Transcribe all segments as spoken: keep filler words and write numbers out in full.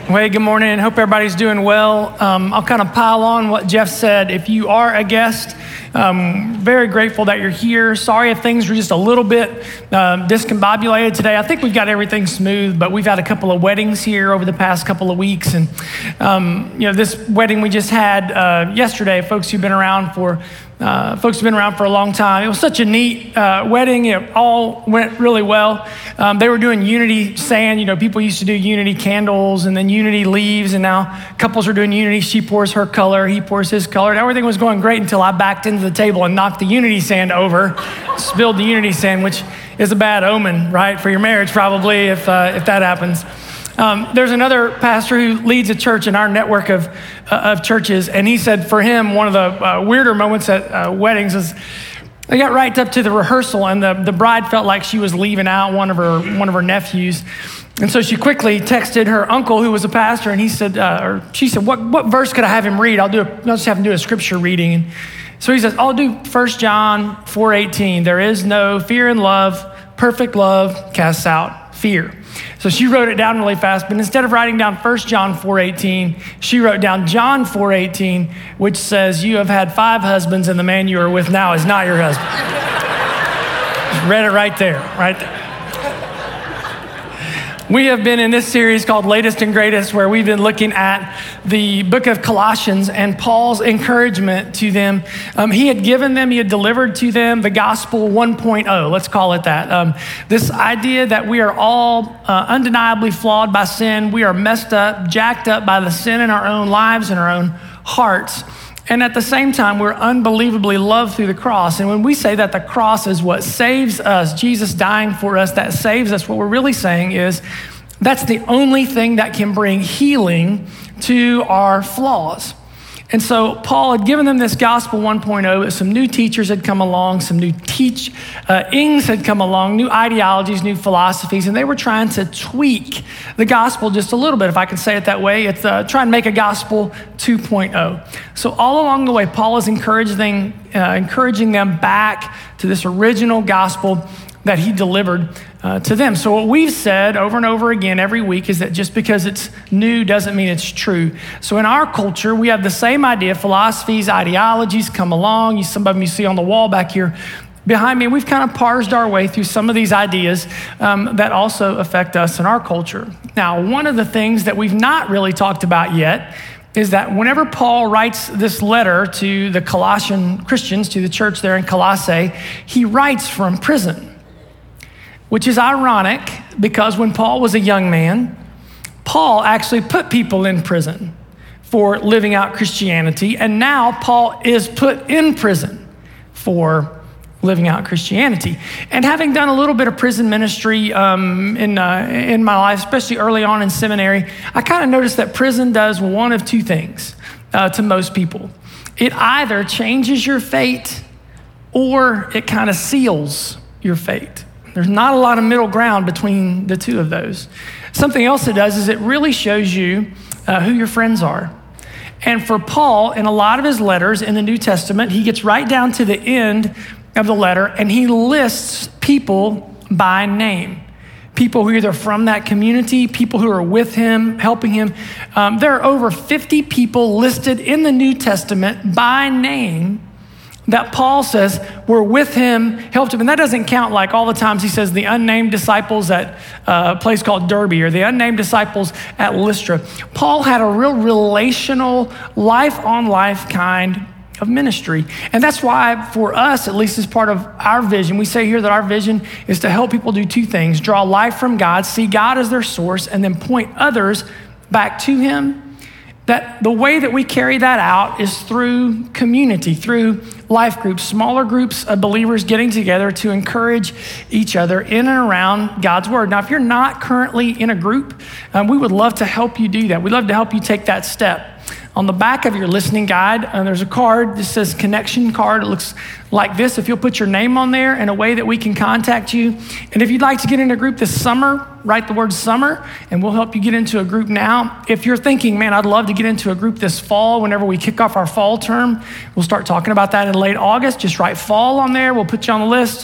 Well, hey, good morning. Hope everybody's doing well. Um, I'll kind of pile on what Jeff said. If you are a guest, um, very grateful that you're here. Sorry if things were just a little bit um, discombobulated today. I think we've got everything smooth, but we've had a couple of weddings here over the past couple of weeks. And, um, you know, this wedding we just had uh, yesterday, folks who've been around for Uh, folks have been around for a long time. It was such a neat uh, wedding. It all went really well. Um, they were doing unity sand. You know, people used to do unity candles and then unity leaves, and now couples are doing unity. She pours her color, he pours his color. And everything was going great until I backed into the table and knocked the unity sand over, spilled the unity sand, which is a bad omen, right, for your marriage probably if uh, if that happens. Um, there's another pastor who leads a church in our network of uh, of churches, and he said for him, one of the uh, weirder moments at uh, weddings is they got right up to the rehearsal, and the, the bride felt like she was leaving out one of her one of her nephews, and so she quickly texted her uncle, who was a pastor, and he said, uh, or she said, "What what verse could I have him read? I'll do a, I'll just have him do a scripture reading." And so he says, "I'll do First John four eighteen. There is no fear in love. Perfect love casts out fear." So she wrote it down really fast, but instead of writing down First John four eighteen, she wrote down John four eighteen, which says, "You have had five husbands, and the man you are with now is not your husband." Just read it right there, right there. We have been in this series called Latest and Greatest, where we've been looking at the book of Colossians and Paul's encouragement to them. Um, he had given them, he had delivered to them the gospel one point oh, let's call it that. Um, this idea that we are all uh, undeniably flawed by sin. We are messed up, jacked up by the sin in our own lives and our own hearts. And at the same time, we're unbelievably loved through the cross. And when we say that the cross is what saves us, Jesus dying for us, that saves us, what we're really saying is that's the only thing that can bring healing to our flaws. And so Paul had given them this gospel one point oh, but some new teachers had come along, some new teach, uh, ings had come along, new ideologies, new philosophies, and they were trying to tweak the gospel just a little bit, if I can say it that way. It's uh, trying to make a gospel two point oh. So all along the way, Paul is encouraging, uh, encouraging them back to this original gospel that he delivered uh, to them. So what we've said over and over again every week is that just because it's new doesn't mean it's true. So in our culture, we have the same idea. Philosophies, ideologies come along. You, some of them you see on the wall back here behind me. We've kind of parsed our way through some of these ideas um, that also affect us in our culture. Now, one of the things that we've not really talked about yet is that whenever Paul writes this letter to the Colossian Christians, to the church there in Colossae, he writes from prison. Which is ironic because when Paul was a young man, Paul actually put people in prison for living out Christianity. And now Paul is put in prison for living out Christianity. And having done a little bit of prison ministry um, in, uh, in my life, especially early on in seminary, I kind of noticed that prison does one of two things uh, to most people. It either changes your fate or it kind of seals your fate. There's not a lot of middle ground between the two of those. Something else it does is it really shows you uh, who your friends are. And for Paul, in a lot of his letters in the New Testament, he gets right down to the end of the letter and he lists people by name. People who are either from that community, people who are with him, helping him. Um, there are over fifty people listed in the New Testament by name that Paul says were with him, helped him. And that doesn't count like all the times he says the unnamed disciples at a place called Derbe or the unnamed disciples at Lystra. Paul had a real relational, life-on-life kind of ministry. And that's why for us, at least as part of our vision, we say here that our vision is to help people do two things: draw life from God, see God as their source, and then point others back to him. That the way that we carry that out is through community, through life groups, smaller groups of believers getting together to encourage each other in and around God's word. Now, if you're not currently in a group, um, we would love to help you do that. We'd love to help you take that step. On the back of your listening guide, uh, there's a card that says connection card. It looks like this. If you'll put your name on there in a way that we can contact you. And if you'd like to get in a group this summer, write the word summer and we'll help you get into a group now. If you're thinking, man, I'd love to get into a group this fall, whenever we kick off our fall term, we'll start talking about that in late August. Just write fall on there. We'll put you on the list.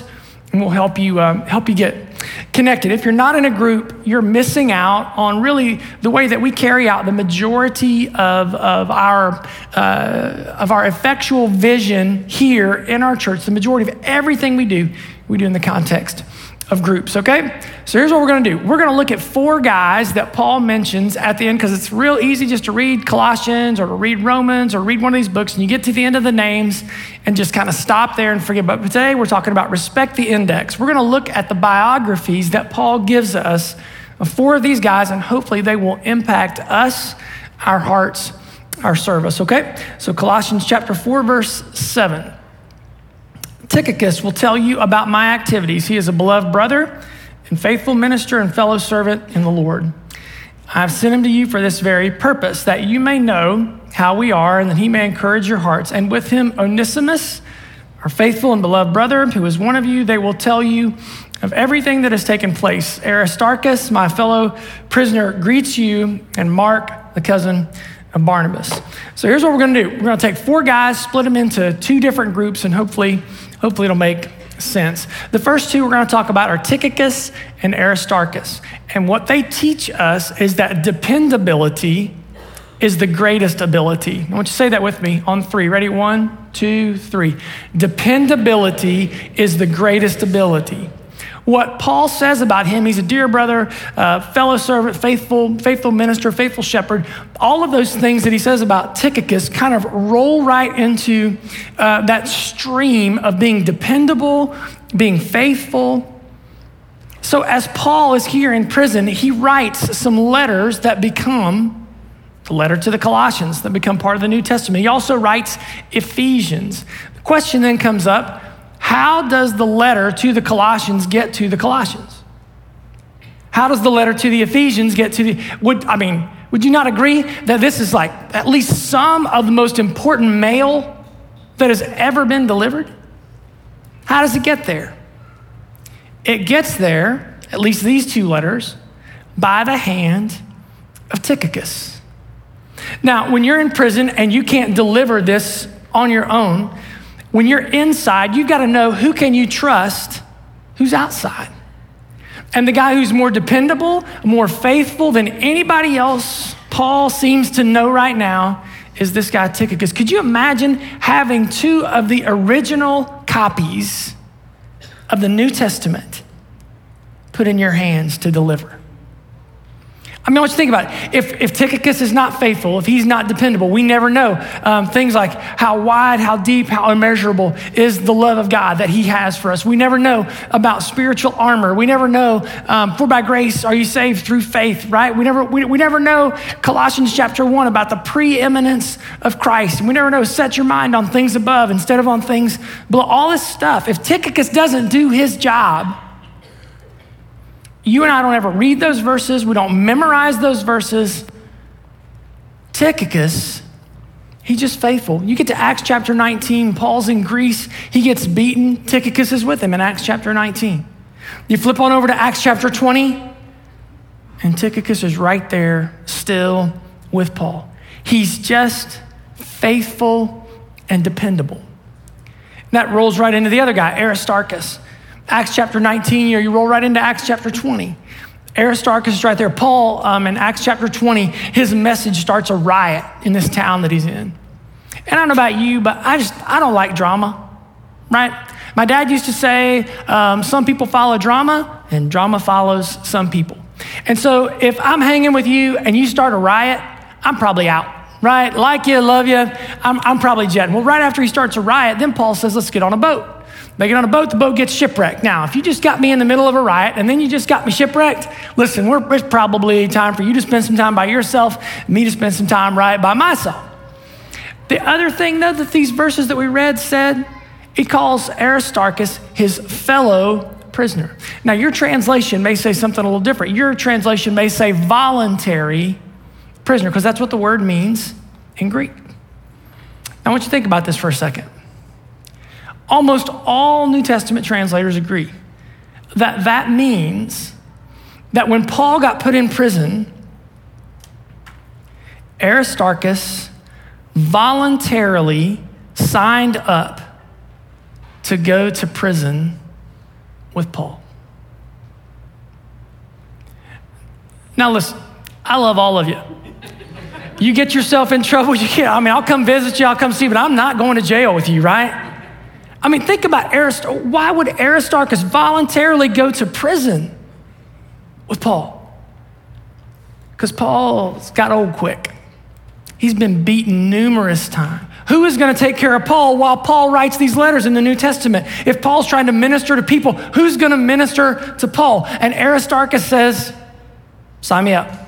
and we'll help you um, help you get connected. If you're not in a group, you're missing out on really the way that we carry out the majority of, of our uh, of our effectual vision here in our church. The majority of everything we do, we do in the context of groups, okay? So here's what we're gonna do. We're gonna look at four guys that Paul mentions at the end, because it's real easy just to read Colossians or to read Romans or read one of these books and you get to the end of the names and just kind of stop there and forget. But today we're talking about respect the index. We're gonna look at the biographies that Paul gives us of four of these guys, and hopefully they will impact us, our hearts, our service, okay? So Colossians chapter four, verse seven. Tychicus will tell you about my activities. He is a beloved brother and faithful minister and fellow servant in the Lord. I've sent him to you for this very purpose, that you may know how we are and that he may encourage your hearts. And with him, Onesimus, our faithful and beloved brother, who is one of you, they will tell you of everything that has taken place. Aristarchus, my fellow prisoner, greets you, and Mark, the cousin of Barnabas. So here's what we're gonna do. We're gonna take four guys, split them into two different groups, and hopefully Hopefully it'll make sense. The first two we're going to talk about are Tychicus and Aristarchus. And what they teach us is that dependability is the greatest ability. I want you to say that with me on three. Ready? One, two, three. Dependability is the greatest ability. What Paul says about him, he's a dear brother, uh, fellow servant, faithful, faithful minister, faithful shepherd. All of those things that he says about Tychicus kind of roll right into uh, that stream of being dependable, being faithful. So as Paul is here in prison, he writes some letters that become the letter to the Colossians, that become part of the New Testament. He also writes Ephesians. The question then comes up, how does the letter to the Colossians get to the Colossians? How does the letter to the Ephesians get to the, would, I mean, would you not agree that this is like at least some of the most important mail that has ever been delivered? How does it get there? It gets there, at least these two letters, by the hand of Tychicus. Now, when you're in prison and you can't deliver this on your own, when you're inside, you've got to know who can you trust, who's outside. And the guy who's more dependable, more faithful than anybody else, Paul seems to know right now, is this guy Tychicus. Could you imagine having two of the original copies of the New Testament put in your hands to deliver? I mean, I want you to think about it. If, if Tychicus is not faithful, if he's not dependable, we never know. Um, things like how wide, how deep, how immeasurable is the love of God that he has for us. We never know about spiritual armor. We never know, um, for by grace are you saved through faith, right? We never, we, we never know Colossians chapter one about the preeminence of Christ. We never know, set your mind on things above instead of on things below. All this stuff. If Tychicus doesn't do his job, you and I don't ever read those verses. We don't memorize those verses. Tychicus, he's just faithful. You get to Acts chapter nineteen, Paul's in Greece. He gets beaten. Tychicus is with him in Acts chapter nineteen. You flip on over to Acts chapter twenty, and Tychicus is right there still with Paul. He's just faithful and dependable. And that rolls right into the other guy, Aristarchus. Acts chapter nineteen, you roll right into Acts chapter twenty. Aristarchus is right there. Paul, um, in Acts chapter twenty, his message starts a riot in this town that he's in. And I don't know about you, but I just, I don't like drama, right? My dad used to say, um, some people follow drama and drama follows some people. And so if I'm hanging with you and you start a riot, I'm probably out, right? Like you, love you, I'm, I'm probably jetting. Well, right after he starts a riot, then Paul says, let's get on a boat. They get on a boat, the boat gets shipwrecked. Now, if you just got me in the middle of a riot and then you just got me shipwrecked, listen, we're, it's probably time for you to spend some time by yourself, me to spend some time right by myself. The other thing, though, that these verses that we read said, he calls Aristarchus his fellow prisoner. Now, your translation may say something a little different. Your translation may say voluntary prisoner, because that's what the word means in Greek. Now, I want you to think about this for a second. Almost all New Testament translators agree that that means that when Paul got put in prison, Aristarchus voluntarily signed up to go to prison with Paul. Now listen, I love all of you. You get yourself in trouble, you can't, I mean, I'll come visit you, I'll come see you, but I'm not going to jail with you, right? I mean, think about Aristarchus. Why would Aristarchus voluntarily go to prison with Paul? Because Paul's got old quick. He's been beaten numerous times. Who is going to take care of Paul while Paul writes these letters in the New Testament? If Paul's trying to minister to people, who's going to minister to Paul? And Aristarchus says, sign me up.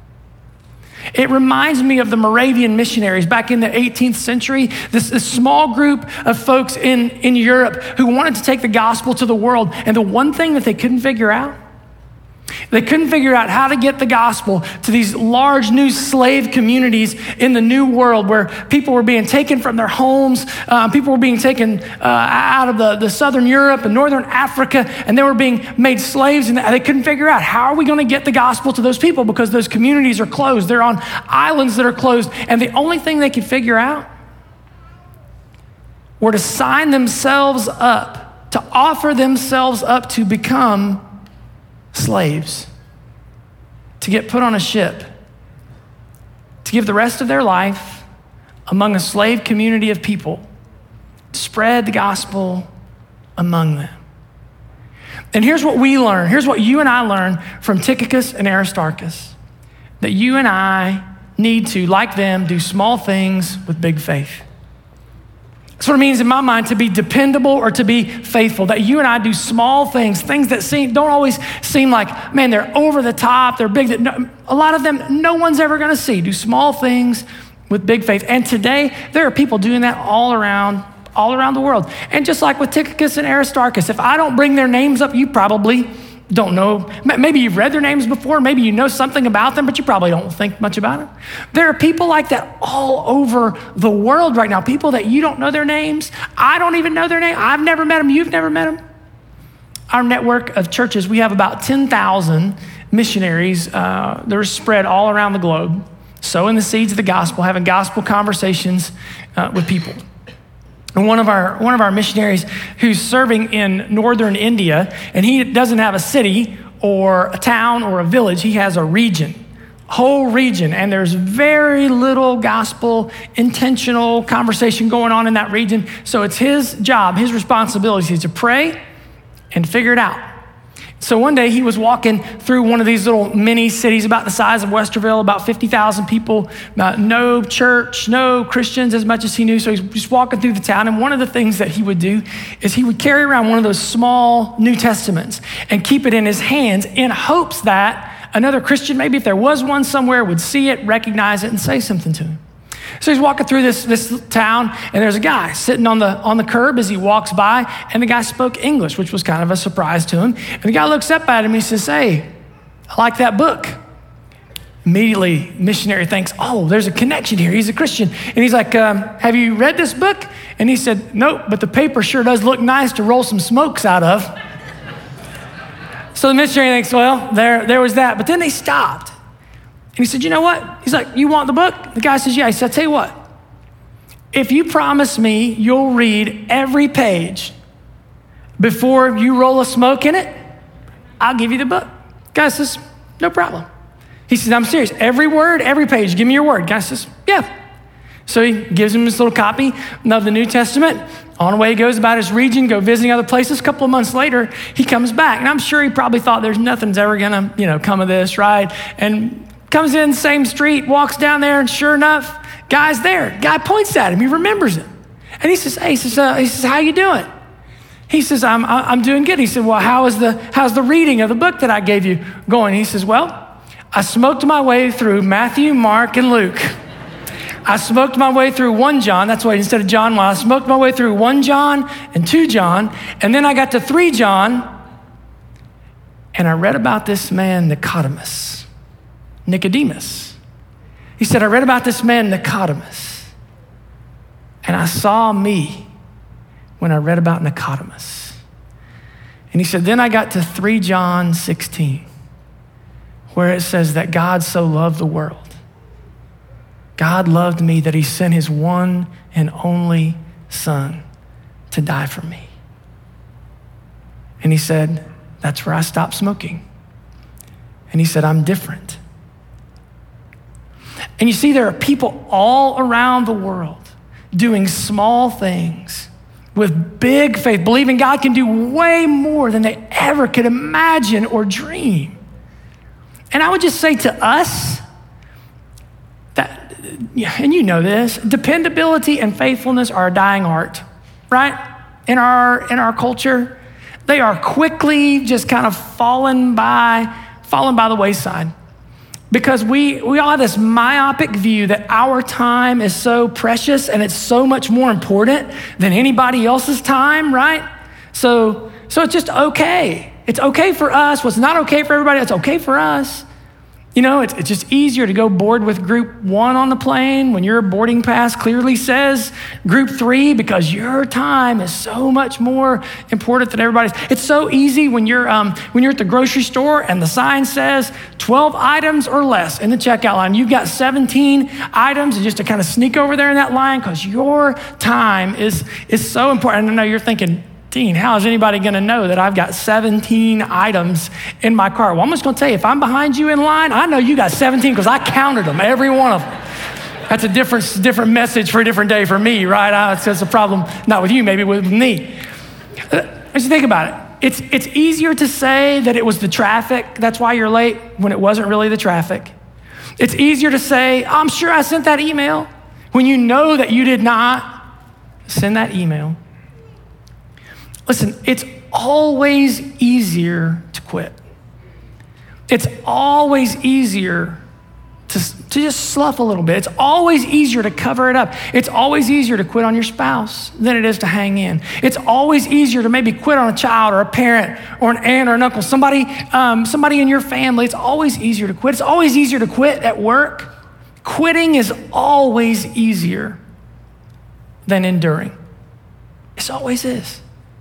It reminds me of the Moravian missionaries back in the eighteenth century, this, this small group of folks in, in Europe who wanted to take the gospel to the world. And the one thing that they couldn't figure out, they couldn't figure out how to get the gospel to these large new slave communities in the New World where people were being taken from their homes. Uh, people were being taken uh, out of the, the Southern Europe and Northern Africa, and they were being made slaves, and they couldn't figure out how are we going to get the gospel to those people because those communities are closed. They're on islands that are closed, and the only thing they could figure out were to sign themselves up, to offer themselves up to become slaves, to get put on a ship, to give the rest of their life among a slave community of people, to spread the gospel among them. And here's what we learn. Here's what you and I learn from Tychicus and Aristarchus, that you and I need to, like them, do small things with big faith. That's what it means in my mind to be dependable or to be faithful, that you and I do small things, things that seem don't always seem like, man, they're over the top, they're big. That no, a lot of them no one's ever going to see. Do small things with big faith. And today, there are people doing that all around, all around the world. And just like with Tychicus and Aristarchus, if I don't bring their names up, you probably don't know. Maybe you've read their names before. Maybe you know something about them, but you probably don't think much about them. There are people like that all over the world right now. People that you don't know their names. I don't even know their name. I've never met them. You've never met them. Our network of churches, we have about ten thousand missionaries uh, that are spread all around the globe, sowing the seeds of the gospel, having gospel conversations uh, with people. And one of our one of our missionaries who's serving in northern India, and he doesn't have a city or a town or a village, he has a region, whole region, and there's very little gospel intentional conversation going on in that region. So it's his job, his responsibility is to pray and figure it out. So one day he was walking through one of these little mini cities about the size of Westerville, about fifty thousand people, uh, no church, no Christians as much as he knew. So he's just walking through the town. And one of the things that he would do is he would carry around one of those small New Testaments and keep it in his hands in hopes that another Christian, maybe if there was one somewhere, would see it, recognize it, and say something to him. So he's walking through this, this town, and there's a guy sitting on the on the curb as he walks by, and the guy spoke English, which was kind of a surprise to him. And the guy looks up at him, and he says, "Hey, I like that book." Immediately, missionary thinks, "Oh, there's a connection here. He's a Christian." And he's like, um, "Have you read this book?" And he said, "Nope, but the paper sure does look nice to roll some smokes out of." So the missionary thinks, well, there, there was that. But then they stopped. And he said, "You know what?" He's like, "You want the book?" The guy says, "Yeah." He said, "I'll tell you what. If you promise me you'll read every page before you roll a smoke in it, I'll give you the book." The guy says, "No problem." He says, "I'm serious. Every word, every page, give me your word." The guy says, "Yeah." So he gives him this little copy of the New Testament. On the way he goes about his region, go visiting other places. A couple of months later, he comes back. And I'm sure he probably thought there's nothing's ever gonna, you know, come of this, right? And comes in, same street, walks down there, and sure enough, guy's there. Guy points at him. He remembers him. And he says, hey, he says, uh, he says, "How you doing?" He says, I'm, I'm doing good. He said, "Well, how is the, how's the reading of the book that I gave you going?" He says, "Well, I smoked my way through Matthew, Mark, and Luke. I smoked my way through one John." That's why instead of John one, I smoked my way through one John and two John. And then I got to three John, and I read about this man, Nicodemus. Nicodemus. He said, "I read about this man, Nicodemus, and I saw me when I read about Nicodemus." And he said, "Then I got to three John sixteen, where it says that God so loved the world. God loved me that he sent his one and only son to die for me." And he said, that's where I stopped smoking. And he said, I'm different. And you see, there are people all around the world doing small things with big faith, believing God can do way more than they ever could imagine or dream. And I would just say to us that, and you know this, dependability and faithfulness are a dying art, right? In our in our culture, they are quickly just kind of fallen by, fallen by the wayside. Because we, we all have this myopic view that our time is so precious and it's so much more important than anybody else's time, right? So, so it's just okay. It's okay for us. What's not okay for everybody, it's okay for us. You know, it's, it's just easier to go board with group one on the plane when your boarding pass clearly says group three because your time is so much more important than everybody's. It's so easy when you're um, when you're at the grocery store and the sign says twelve items or less in the checkout line. You've got seventeen items and just to kind of sneak over there in that line because your time is, is so important. I know you're thinking, Dean, how is anybody going to know that I've got seventeen items in my car? Well, I'm just going to tell you, if I'm behind you in line, I know you got seventeen because I counted them, every one of them. That's a different, different message for a different day for me, right? I, it's, it's a problem, not with you, maybe with me. As you think about it, it's, it's easier to say that it was the traffic, that's why you're late, when it wasn't really the traffic. It's easier to say, I'm sure I sent that email, when you know that you did not send that email. Listen, it's always easier to quit. It's always easier to, to just slough a little bit. It's always easier to cover it up. It's always easier to quit on your spouse than it is to hang in. It's always easier to maybe quit on a child or a parent or an aunt or an uncle, somebody, um, somebody in your family. It's always easier to quit. It's always easier to quit at work. Quitting is always easier than enduring. It always is.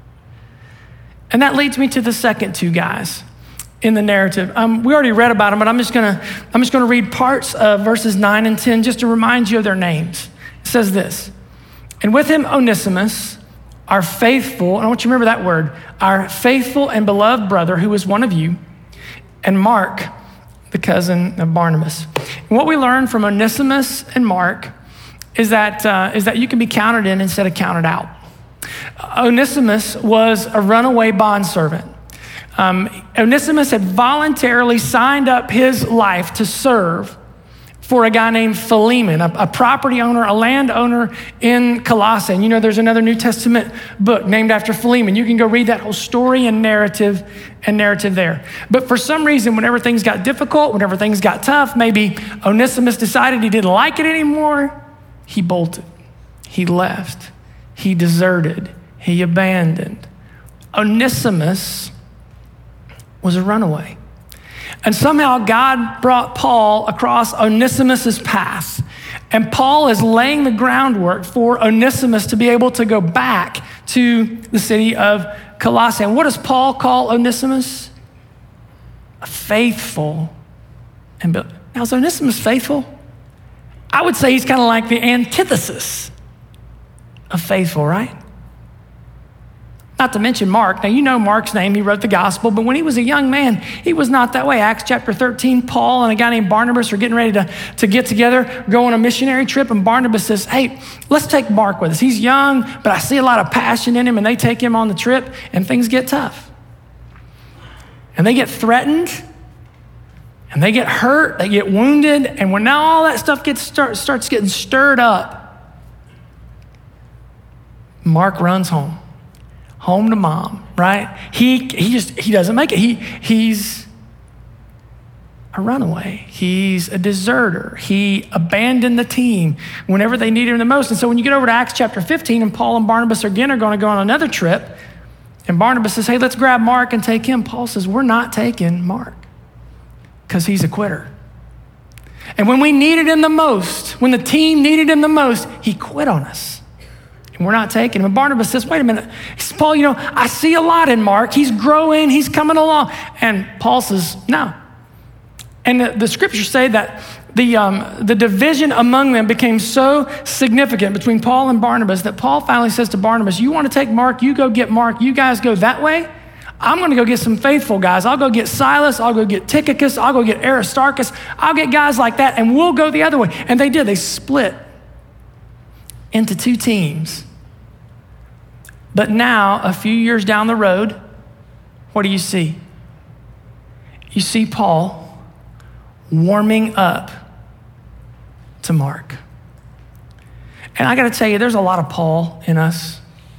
And that leads me to the second two guys in the narrative. Um, we already read about them, but I'm just gonna I'm just gonna read parts of verses nine and ten just to remind you of their names. It says this, and with him Onesimus, our faithful, and I want you to remember that word, our faithful and beloved brother who is one of you, and Mark, the cousin of Barnabas. And what we learn from Onesimus and Mark is that uh, is that you can be counted in instead of counted out. Onesimus was a runaway bondservant. Um, Onesimus had voluntarily signed up his life to serve for a guy named Philemon, a, a property owner, a landowner in Colossae. And you know, there's another New Testament book named after Philemon. You can go read that whole story and narrative and narrative there. But for some reason, whenever things got difficult, whenever things got tough, maybe Onesimus decided he didn't like it anymore. He bolted. He left. He deserted. He abandoned. Onesimus was a runaway. And somehow God brought Paul across Onesimus's path. And Paul is laying the groundwork for Onesimus to be able to go back to the city of Colossae. And what does Paul call Onesimus? A faithful. And now, is Onesimus faithful? I would say he's kind of like the antithesis of faithful, right? Not to mention Mark. Now, you know Mark's name. He wrote the gospel, but when he was a young man, he was not that way. Acts chapter thirteen, Paul and a guy named Barnabas are getting ready to, to get together, go on a missionary trip, and Barnabas says, hey, let's take Mark with us. He's young, but I see a lot of passion in him, and they take him on the trip, and things get tough. And they get threatened, and they get hurt, they get wounded, and when now all that stuff gets start, starts getting stirred up, Mark runs home. Home to mom, right? He he just, he doesn't make it. He He's a runaway. He's a deserter. He abandoned the team whenever they needed him the most. And so when you get over to Acts chapter fifteen and Paul and Barnabas again are going to go on another trip, and Barnabas says, hey, let's grab Mark and take him. Paul says, we're not taking Mark because he's a quitter. And when we needed him the most, when the team needed him the most, he quit on us. We're not taking him. And Barnabas says, wait a minute. He says, Paul, you know, I see a lot in Mark. He's growing. He's coming along. And Paul says, no. And the, the scriptures say that the, um, the division among them became so significant between Paul and Barnabas that Paul finally says to Barnabas, you want to take Mark? You go get Mark. You guys go that way. I'm going to go get some faithful guys. I'll go get Silas. I'll go get Tychicus. I'll go get Aristarchus. I'll get guys like that, and we'll go the other way. And they did. They split into two teams. But now, a few years down the road, what do you see? You see Paul warming up to Mark. And I got to tell you, there's a lot of Paul in us.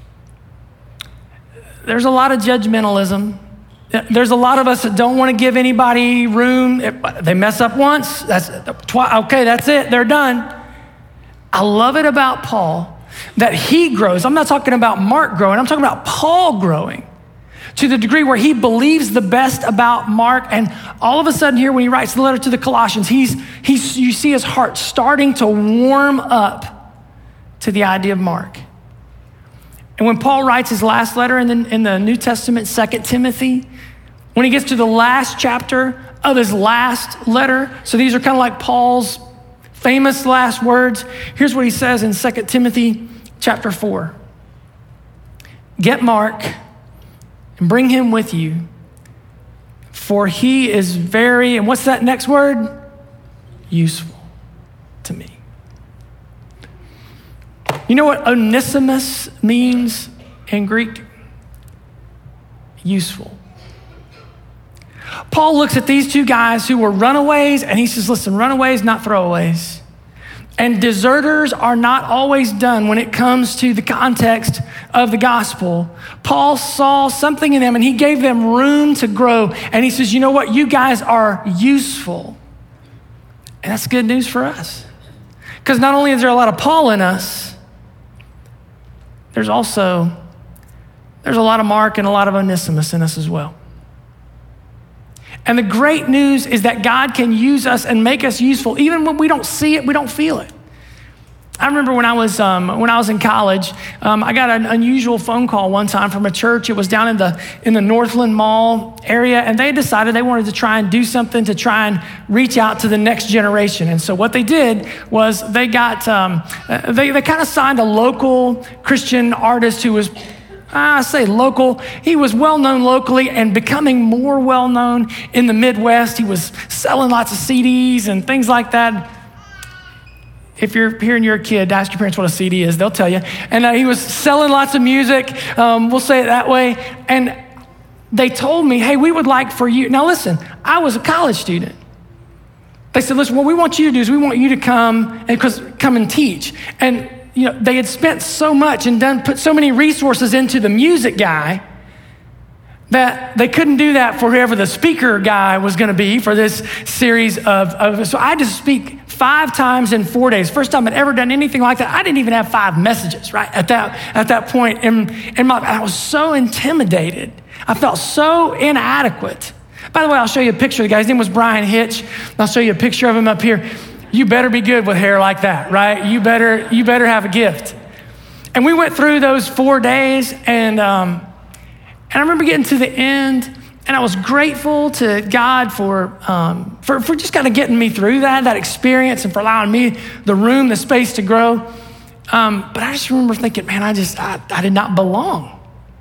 There's a lot of judgmentalism. There's a lot of us that don't want to give anybody room. If they mess up once, that's twi- okay, that's it, they're done. I love it about Paul that he grows. I'm not talking about Mark growing, I'm talking about Paul growing to the degree where he believes the best about Mark. And all of a sudden here, when he writes the letter to the Colossians, he's, he's you see his heart starting to warm up to the idea of Mark. And when Paul writes his last letter in the, in the New Testament, Second Timothy, when he gets to the last chapter of his last letter, so these are kind of like Paul's famous last words. Here's what he says in Second Timothy chapter four. Get Mark and bring him with you, for he is very, and what's that next word? Useful to me. You know what Onesimus means in Greek? Useful. Paul looks at these two guys who were runaways, and he says, listen, runaways, not throwaways. And deserters are not always done when it comes to the context of the gospel. Paul saw something in them, and he gave them room to grow. And he says, you know what? You guys are useful. And that's good news for us. Because not only is there a lot of Paul in us, there's also, there's a lot of Mark and a lot of Onesimus in us as well. And the great news is that God can use us and make us useful, even when we don't see it, we don't feel it. I remember when I was um, when I was in college, um, I got an unusual phone call one time from a church. It was down in the in the Northland Mall area, and they decided they wanted to try and do something to try and reach out to the next generation. And so what they did was they got um, they they kind of signed a local Christian artist who was, I say local. He was well-known locally and becoming more well-known in the Midwest. He was selling lots of C Ds and things like that. If you're here and you're a kid, ask your parents what a C D is. They'll tell you. And uh, he was selling lots of music. Um, we'll say it that way. And they told me, hey, we would like for you. Now listen, I was a college student. They said, listen, what we want you to do is we want you to come and cause, come and teach. And you know, they had spent so much and done put so many resources into the music guy that they couldn't do that for whoever the speaker guy was going to be for this series of, of, so I had to speak five times in four days. First time I'd ever done anything like that. I didn't even have five messages, right? At that, at that point in, in my, I was so intimidated. I felt so inadequate. By the way, I'll show you a picture of the guy. His name was Brian Hitch. I'll show you a picture of him up here. You better be good with hair like that, right? You better, you better have a gift. And we went through those four days, and um, and I remember getting to the end, and I was grateful to God for um, for, for just kind of getting me through that, that experience, and for allowing me the room, the space to grow. Um, but I just remember thinking, man, I just, I, I did not belong.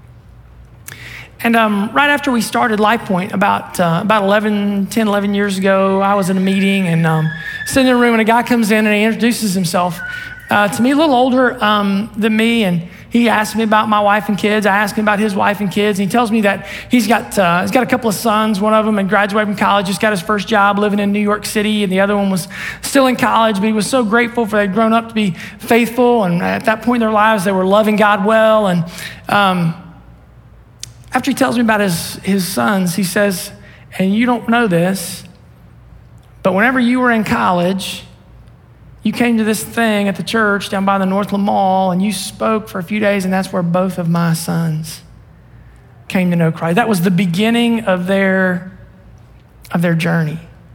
And um, right after we started LifePoint, about uh, about eleven, ten, eleven years ago, I was in a meeting and um, sitting in a room, and a guy comes in and he introduces himself uh, to me, a little older um, than me, and he asked me about my wife and kids. I asked him about his wife and kids, and he tells me that he's got uh, he's got a couple of sons. One of them had graduated from college, just got his first job living in New York City, and the other one was still in college, but he was so grateful for they'd grown up to be faithful, and at that point in their lives, they were loving God well, and um, after he tells me about his, his sons, he says, and you don't know this, but whenever you were in college, you came to this thing at the church down by the Northland Mall, and you spoke for a few days, and that's where both of my sons came to know Christ. That was the beginning of their, of their journey.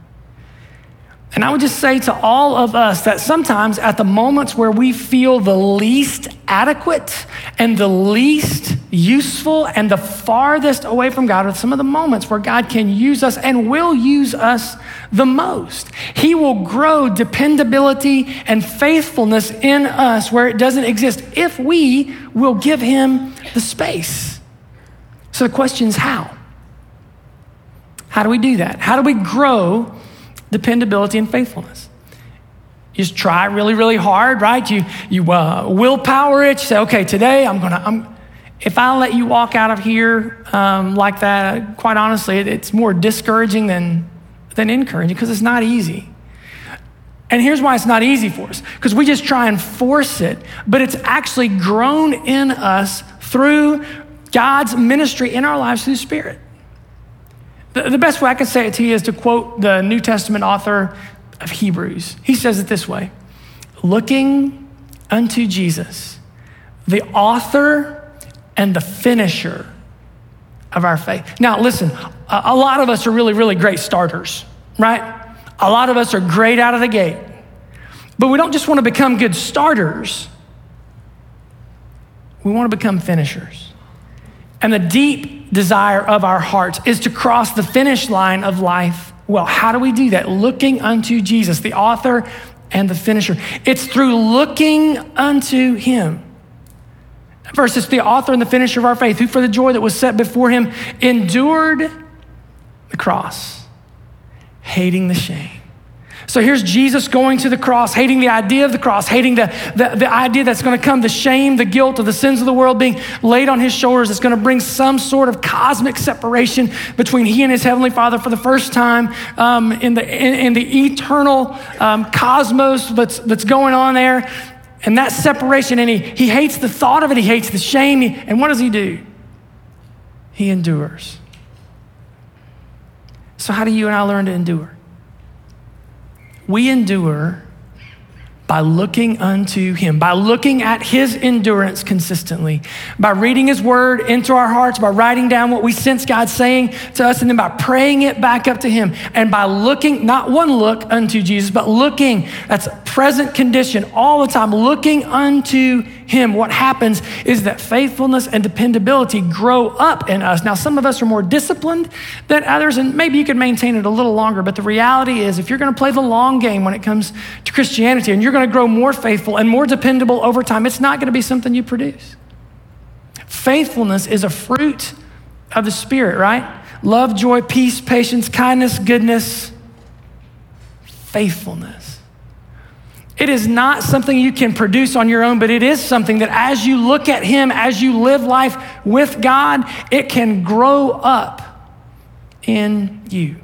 And I would just say to all of us that sometimes at the moments where we feel the least adequate and the least useful and the farthest away from God are some of the moments where God can use us and will use us the most. He will grow dependability and faithfulness in us where it doesn't exist if we will give him the space. So the question is how? How do we do that? How do we grow dependability and faithfulness? You just try really, really hard, right? You you uh, willpower it. You say, okay, today I'm gonna. I'm. If I let you walk out of here um, like that, quite honestly, it, it's more discouraging than than encouraging because it's not easy. And here's why it's not easy for us, because we just try and force it, but it's actually grown in us through God's ministry in our lives through the Spirit. The, the best way I can say it to you is to quote the New Testament author of Hebrews. He says it this way: looking unto Jesus, the author and the finisher of our faith. Now listen, a, a lot of us are really, really great starters, right? A lot of us are great out of the gate, but we don't just want to become good starters. We want to become finishers. And the deep desire of our hearts is to cross the finish line of life. Well, how do we do that? Looking unto Jesus, the author and the finisher. It's through looking unto him. First, it's the author and the finisher of our faith, who for the joy that was set before him endured the cross, hating the shame. So here's Jesus going to the cross, hating the idea of the cross, hating the, the, the idea that's going to come, the shame, the guilt of the sins of the world being laid on his shoulders. It's going to bring some sort of cosmic separation between he and his heavenly Father for the first time um, in the in, in the eternal um, cosmos that's, that's going on there. And that separation, and he, he hates the thought of it, he hates the shame, he, and what does he do? He endures. So how do you and I learn to endure? We endure by looking unto him, by looking at his endurance consistently, by reading his word into our hearts, by writing down what we sense God saying to us, and then by praying it back up to him, and by looking, not one look unto Jesus, but looking, that's a present condition all the time, looking unto him. What happens is that faithfulness and dependability grow up in us. Now, some of us are more disciplined than others, and maybe you could maintain it a little longer, but the reality is if you're gonna play the long game when it comes to Christianity, and you're gonna grow more faithful and more dependable over time, it's not gonna be something you produce. Faithfulness is a fruit of the Spirit, right? Love, joy, peace, patience, kindness, goodness, faithfulness. It is not something you can produce on your own, but it is something that as you look at him, as you live life with God, it can grow up in you.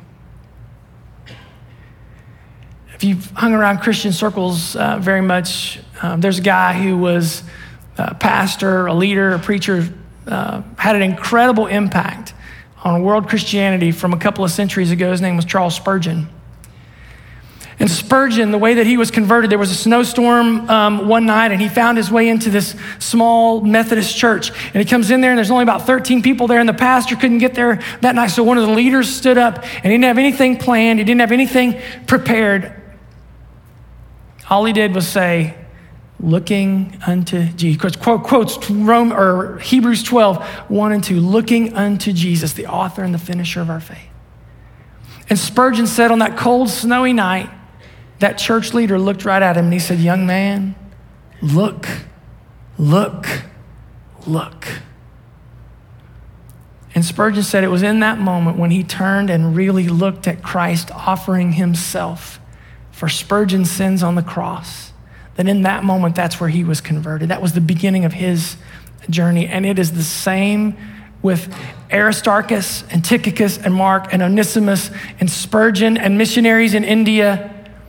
If you've hung around Christian circles uh, very much, um, there's a guy who was a pastor, a leader, a preacher, uh, had an incredible impact on world Christianity from a couple of centuries ago. His name was Charles Spurgeon. And Spurgeon, the way that he was converted, there was a snowstorm um, one night, and he found his way into this small Methodist church. And he comes in there, and there's only about thirteen people there, and the pastor couldn't get there that night. So one of the leaders stood up, and he didn't have anything planned. He didn't have anything prepared. All he did was say, looking unto Jesus. Quote, quotes Rome, or Hebrews twelve, one and two, looking unto Jesus, the author and the finisher of our faith. And Spurgeon said on that cold, snowy night, that church leader looked right at him and he said, young man, look, look, look. And Spurgeon said it was in that moment when he turned and really looked at Christ offering himself for Spurgeon's sins on the cross, that in that moment, that's where he was converted. That was the beginning of his journey. And it is the same with Aristarchus and Tychicus and Mark and Onesimus and Spurgeon and missionaries in India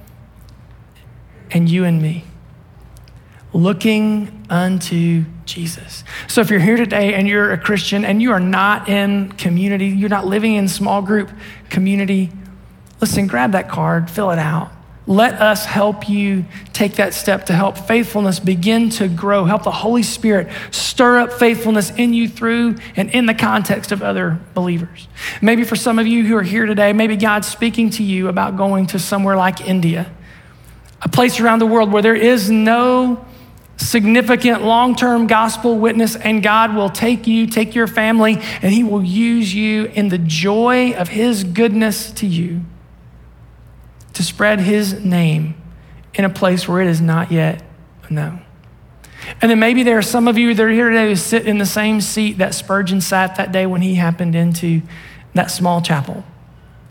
and you and me, looking unto Jesus. So if you're here today and you're a Christian and you are not in community, you're not living in small group community, listen, grab that card, fill it out. Let us help you take that step to help faithfulness begin to grow. Help the Holy Spirit stir up faithfulness in you through and in the context of other believers. Maybe for some of you who are here today, maybe God's speaking to you about going to somewhere like India, a place around the world where there is no significant long-term gospel witness, and God will take you, take your family, and he will use you in the joy of his goodness to you to spread his name in a place where it is not yet known. And then maybe there are some of you that are here today who sit in the same seat that Spurgeon sat that day when he happened into that small chapel.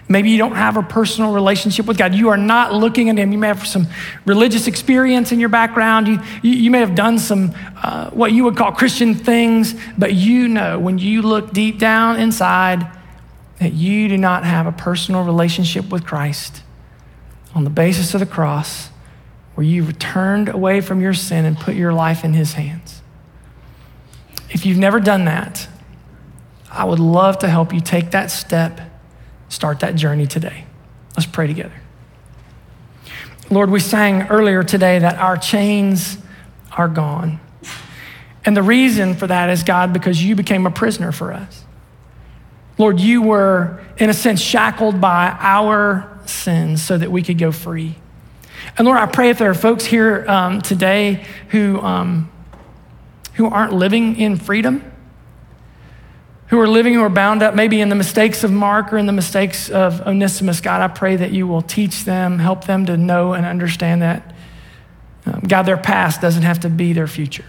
Maybe you don't have a personal relationship with God. You are not looking at him. You may have some religious experience in your background. You, you, you may have done some, uh, what you would call Christian things, but you know when you look deep down inside that you do not have a personal relationship with Christ on the basis of the cross, where you've turned away from your sin and put your life in his hands. If you've never done that, I would love to help you take that step, start that journey today. Let's pray together. Lord, we sang earlier today that our chains are gone. And the reason for that is, God, because you became a prisoner for us. Lord, you were, in a sense, shackled by our sins so that we could go free. And Lord, I pray if there are folks here um, today who, um, who aren't living in freedom, who are living, who are bound up maybe in the mistakes of Mark or in the mistakes of Onesimus, God, I pray that you will teach them, help them to know and understand that, um, God, their past doesn't have to be their future.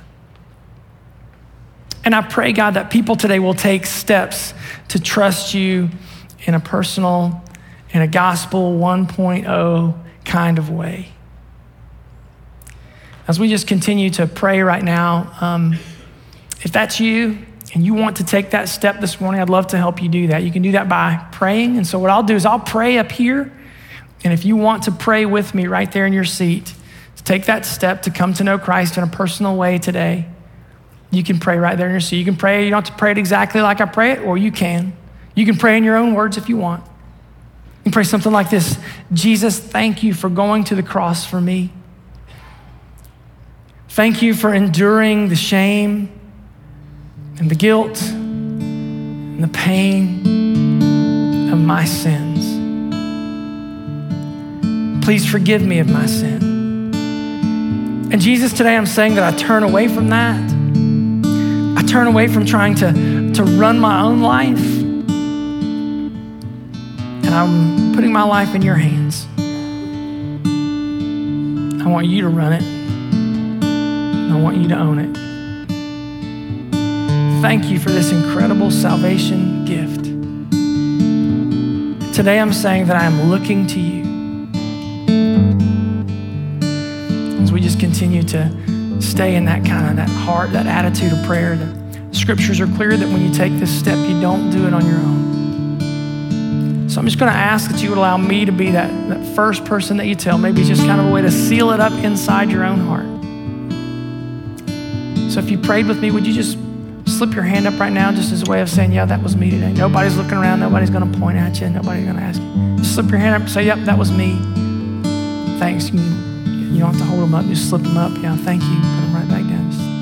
And I pray, God, that people today will take steps to trust you in a personal, in a gospel one point oh kind of way. As we just continue to pray right now, um, if that's you, and you want to take that step this morning, I'd love to help you do that. You can do that by praying. And so what I'll do is I'll pray up here. And if you want to pray with me right there in your seat, to take that step to come to know Christ in a personal way today, you can pray right there in your seat. You can pray, you don't have to pray it exactly like I pray it, or you can. You can pray in your own words if you want. You can pray something like this: Jesus, thank you for going to the cross for me. Thank you for enduring the shame and the guilt and the pain of my sins. Please forgive me of my sin. And Jesus, today I'm saying that I turn away from that. I turn away from trying to, to run my own life. And I'm putting my life in your hands. I want you to run it. I want you to own it. Thank you for this incredible salvation gift. Today I'm saying that I am looking to you. As we just continue to stay in that kind of that heart, that attitude of prayer, the scriptures are clear that when you take this step, you don't do it on your own. So I'm just gonna ask that you would allow me to be that, that first person that you tell. Maybe it's just kind of a way to seal it up inside your own heart. So if you prayed with me, would you just slip your hand up right now, just as a way of saying, yeah, that was me today. Nobody's looking around. Nobody's going to point at you. Nobody's going to ask you. Just slip your hand up and say, yep, that was me. Thanks. You, you don't have to hold them up. Just slip them up. Yeah, thank you. Put them right back down. Just,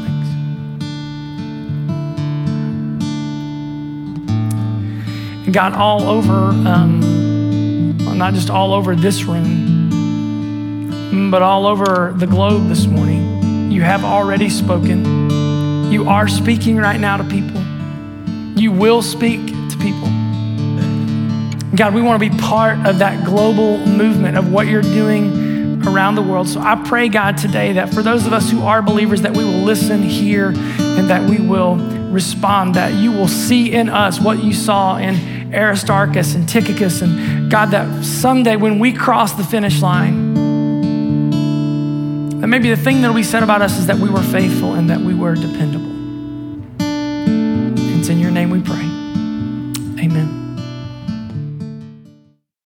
thanks. And God, all over, um, well, not just all over this room, but all over the globe this morning, you have already spoken. You are speaking right now to people. You will speak to people. God, we want to be part of that global movement of what you're doing around the world. So I pray, God, today that for those of us who are believers, that we will listen, hear, and that we will respond, that you will see in us what you saw in Aristarchus and Tychicus. And God, that someday when we cross the finish line, that maybe the thing that will be said about us is that we were faithful and that we were dependable. It's in your name we pray. Amen.